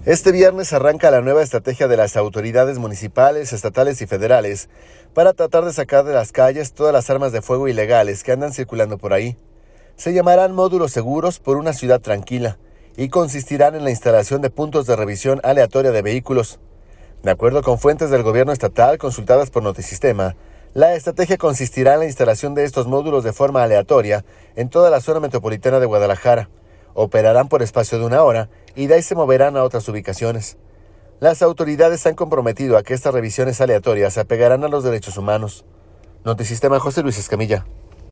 Este viernes arranca la nueva estrategia de las autoridades municipales, estatales y federales para tratar de sacar de las calles todas las armas de fuego ilegales que andan circulando por ahí. Se llamarán módulos seguros por una ciudad tranquila y consistirán en la instalación de puntos de revisión aleatoria de vehículos. De acuerdo con fuentes del gobierno estatal consultadas por Notisistema, la estrategia consistirá en la instalación de estos módulos de forma aleatoria en toda la zona metropolitana de Guadalajara. Operarán por espacio de 1 hora y de ahí se moverán a otras ubicaciones. Las autoridades se han comprometido a que estas revisiones aleatorias se apegarán a los derechos humanos. Notisistema, José Luis Escamilla.